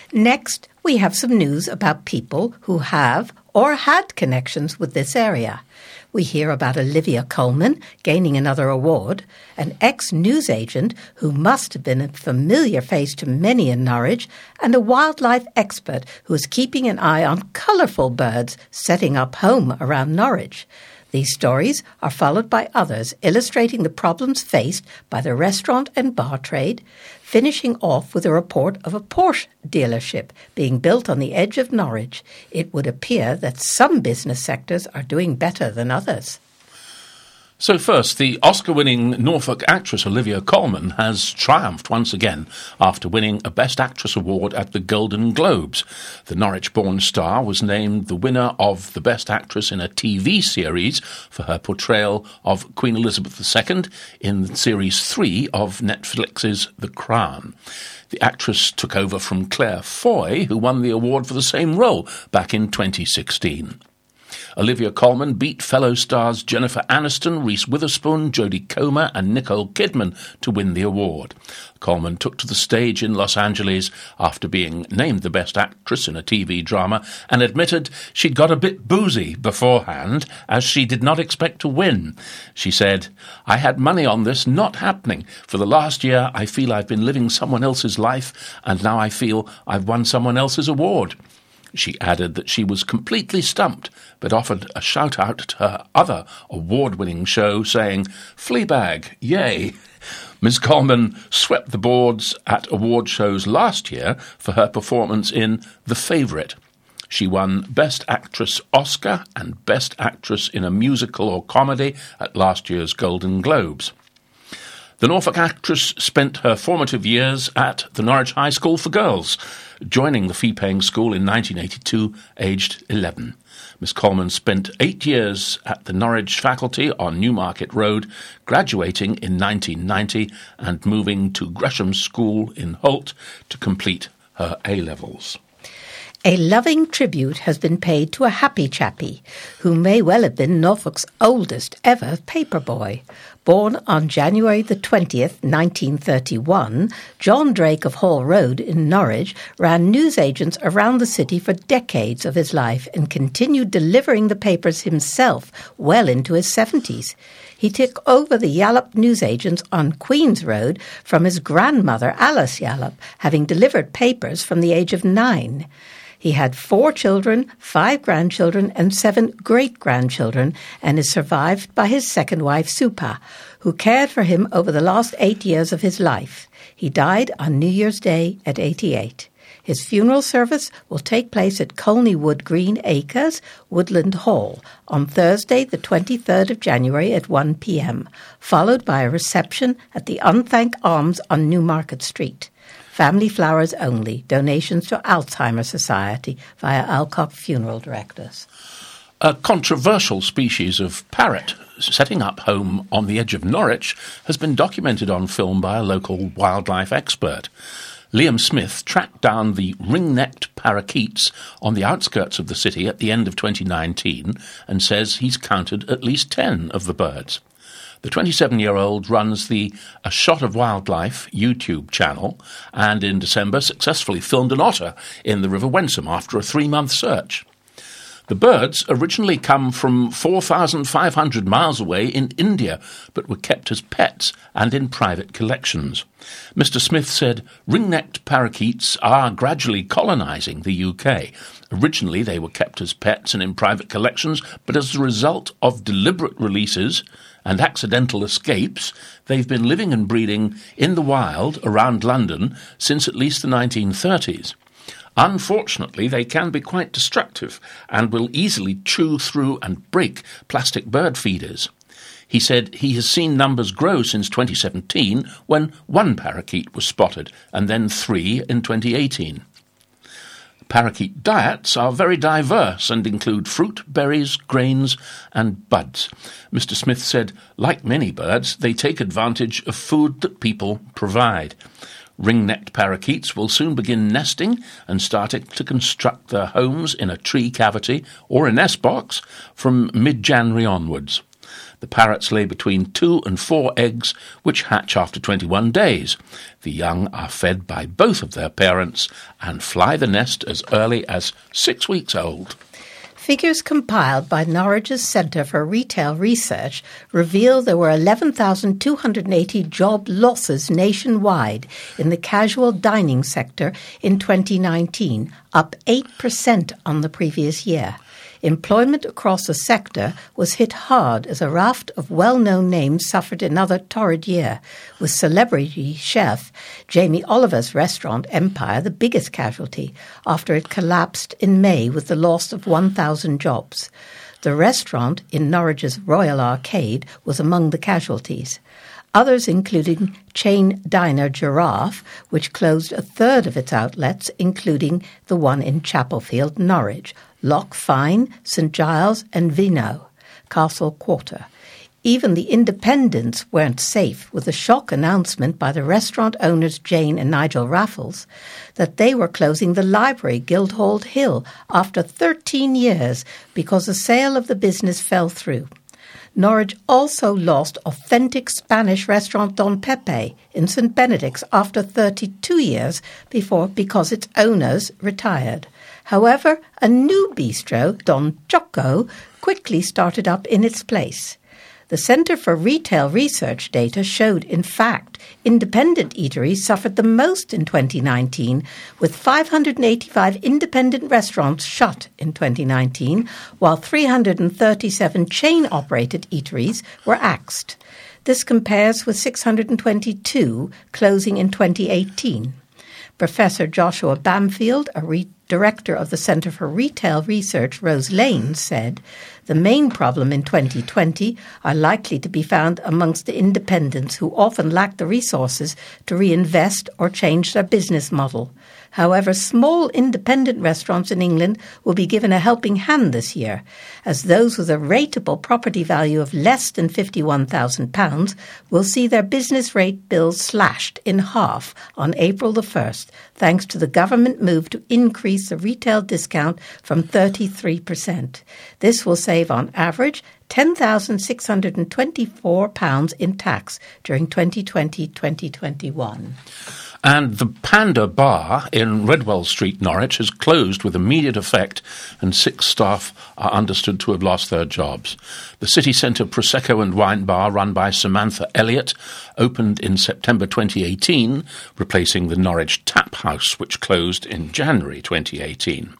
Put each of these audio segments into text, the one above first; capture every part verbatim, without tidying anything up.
Next, we have some news about people who have or had connections with this area. We hear about Olivia Colman gaining another award, an ex-newsagent who must have been a familiar face to many in Norwich, and a wildlife expert who is keeping an eye on colourful birds setting up home around Norwich. These stories are followed by others illustrating the problems faced by the restaurant and bar trade, finishing off with a report of a Porsche dealership being built on the edge of Norwich. It would appear that some business sectors are doing better than others. So first, the Oscar-winning Norfolk actress Olivia Colman has triumphed once again after winning a Best Actress award at the Golden Globes. The Norwich-born star was named the winner of the Best Actress in a T V series for her portrayal of Queen Elizabeth the Second in Series three of Netflix's The Crown. The actress took over from Claire Foy, who won the award for the same role back in twenty sixteen. Olivia Colman beat fellow stars Jennifer Aniston, Reese Witherspoon, Jodie Comer and Nicole Kidman to win the award. Colman took to the stage in Los Angeles after being named the Best Actress in a T V drama and admitted she'd got a bit boozy beforehand as she did not expect to win. She said, "I had money on this not happening. For the last year I feel I've been living someone else's life and now I feel I've won someone else's award." She added that she was completely stumped, but offered a shout-out to her other award-winning show, saying, "Fleabag, yay!" Miz Colman swept the boards at award shows last year for her performance in The Favourite. She won Best Actress Oscar and Best Actress in a Musical or Comedy at last year's Golden Globes. The Norfolk actress spent her formative years at the Norwich High School for Girls, joining the fee-paying school in nineteen eighty-two, aged eleven. Miss Colman spent eight years at the Norwich faculty on Newmarket Road, graduating in nineteen ninety and moving to Gresham School in Holt to complete her A-levels. A loving tribute has been paid to a happy chappie, who may well have been Norfolk's oldest ever paper boy. Born on January the twentieth, nineteen thirty-one, John Drake of Hall Road in Norwich ran newsagents around the city for decades of his life and continued delivering the papers himself well into his seventies. He took over the Yallop newsagents on Queen's Road from his grandmother, Alice Yallop, having delivered papers from the age of nine. He had four children, five grandchildren, and seven great-grandchildren, and is survived by his second wife, Supa, who cared for him over the last eight years of his life. He died on New Year's Day at eighty-eight. His funeral service will take place at Colneywood Green Acres, Woodland Hall, on Thursday, the twenty-third of January at one p.m., followed by a reception at the Unthank Arms on Newmarket Street. Family flowers only. Donations to Alzheimer's Society via Alcock Funeral Directors. A controversial species of parrot setting up home on the edge of Norwich has been documented on film by a local wildlife expert. Liam Smith tracked down the ring-necked parakeets on the outskirts of the city at the end of twenty nineteen and says he's counted at least ten of the birds. The twenty-seven-year-old runs the A Shot of Wildlife YouTube channel and in December successfully filmed an otter in the River Wensum after a three-month search. The birds originally come from four thousand five hundred miles away in India, but were kept as pets and in private collections. Mister Smith said ring-necked parakeets are gradually colonising the U K. Originally they were kept as pets and in private collections, but as a result of deliberate releases and accidental escapes, they've been living and breeding in the wild around London since at least the nineteen thirties. Unfortunately, they can be quite destructive and will easily chew through and break plastic bird feeders. He said he has seen numbers grow since twenty seventeen, when one parakeet was spotted, and then three in twenty eighteen. Parakeet diets are very diverse and include fruit, berries, grains and buds. Mister Smith said, like many birds, they take advantage of food that people provide. Ring-necked parakeets will soon begin nesting and starting to construct their homes in a tree cavity or a nest box from mid-January onwards. The parrots lay between two and four eggs, which hatch after twenty-one days. The young are fed by both of their parents and fly the nest as early as six weeks old. Figures compiled by Norwich's Centre for Retail Research reveal there were eleven thousand two hundred eighty job losses nationwide in the casual dining sector in twenty nineteen, up eight percent on the previous year. Employment across the sector was hit hard as a raft of well-known names suffered another torrid year, with celebrity chef Jamie Oliver's restaurant Empire the biggest casualty after it collapsed in May with the loss of one thousand jobs. The restaurant in Norwich's Royal Arcade was among the casualties. Others including chain diner Giraffe, which closed a third of its outlets, including the one in Chapelfield, Norwich, Loch Fyne, St Giles and Vino, Castle Quarter. Even the independents weren't safe, with a shock announcement by the restaurant owners Jane and Nigel Raffles that they were closing the library Guildhall Hill after thirteen years because the sale of the business fell through. Norwich also lost authentic Spanish restaurant Don Pepe in Saint Benedict's after thirty-two years before because its owners retired. However, a new bistro, Don Choco, quickly started up in its place. The Centre for Retail Research data showed, in fact, independent eateries suffered the most in twenty nineteen, with five hundred eighty-five independent restaurants shut in twenty nineteen, while three hundred thirty-seven chain-operated eateries were axed. This compares with six hundred twenty-two closing in twenty eighteen. Professor Joshua Bamfield, a re- director of the Centre for Retail Research, Rose Lane, said, "The main problem in twenty twenty are likely to be found amongst the independents who often lack the resources to reinvest or change their business model. However, small independent restaurants in England will be given a helping hand this year, as those with a rateable property value of less than fifty-one thousand pounds will see their business rate bills slashed in half on April the first, thanks to the government move to increase the retail discount from thirty-three percent. This will save on average ten thousand six hundred twenty-four pounds in tax during twenty twenty to twenty twenty-one. And the Panda Bar in Redwell Street, Norwich, has closed with immediate effect, and six staff are understood to have lost their jobs. The city centre Prosecco and Wine Bar, run by Samantha Elliott, opened in September twenty eighteen, replacing the Norwich Tap House, which closed in January twenty eighteen.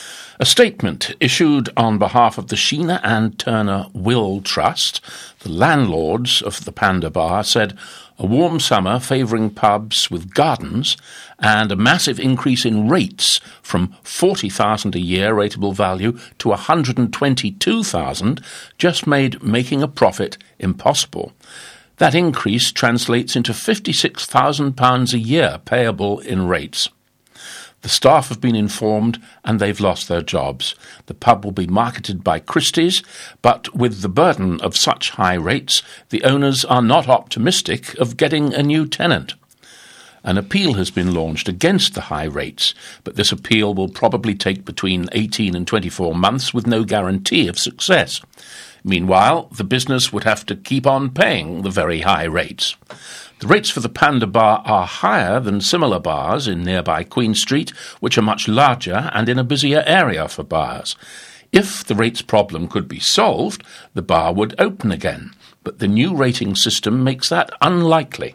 A statement issued on behalf of the Sheena and Turner Will Trust, the landlords of the Panda Bar, said a warm summer favouring pubs with gardens and a massive increase in rates from forty thousand pounds a year rateable value to one hundred twenty-two thousand pounds just made making a profit impossible. That increase translates into fifty-six thousand pounds a year payable in rates. The staff have been informed and they've lost their jobs. The pub will be marketed by Christie's, but with the burden of such high rates, the owners are not optimistic of getting a new tenant. An appeal has been launched against the high rates, but this appeal will probably take between eighteen and twenty-four months with no guarantee of success. Meanwhile, the business would have to keep on paying the very high rates. The rates for the Panda Bar are higher than similar bars in nearby Queen Street, which are much larger and in a busier area for bars. If the rates problem could be solved, the bar would open again, but the new rating system makes that unlikely.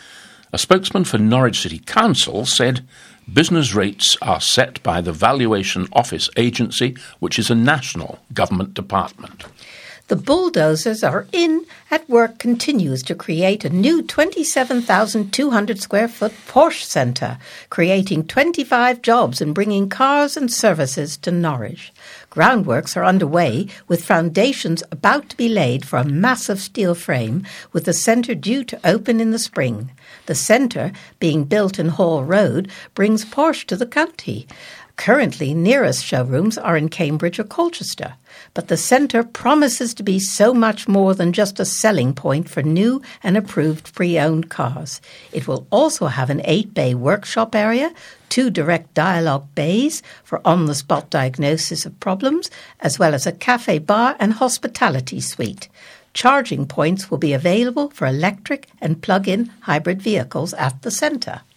A spokesman for Norwich City Council said business rates are set by the Valuation Office Agency, which is a national government department. The bulldozers are in at work continues to create a new twenty-seven thousand two hundred square foot Porsche Centre, creating twenty-five jobs and bringing cars and services to Norwich. Groundworks are underway, with foundations about to be laid for a massive steel frame, with the centre due to open in the spring. The centre, being built in Hall Road, brings Porsche to the county. Currently, nearest showrooms are in Cambridge or Colchester, but the centre promises to be so much more than just a selling point for new and approved pre-owned cars. It will also have an eight-bay workshop area, two direct dialogue bays for on-the-spot diagnosis of problems, as well as a cafe bar and hospitality suite. Charging points will be available for electric and plug-in hybrid vehicles at the centre.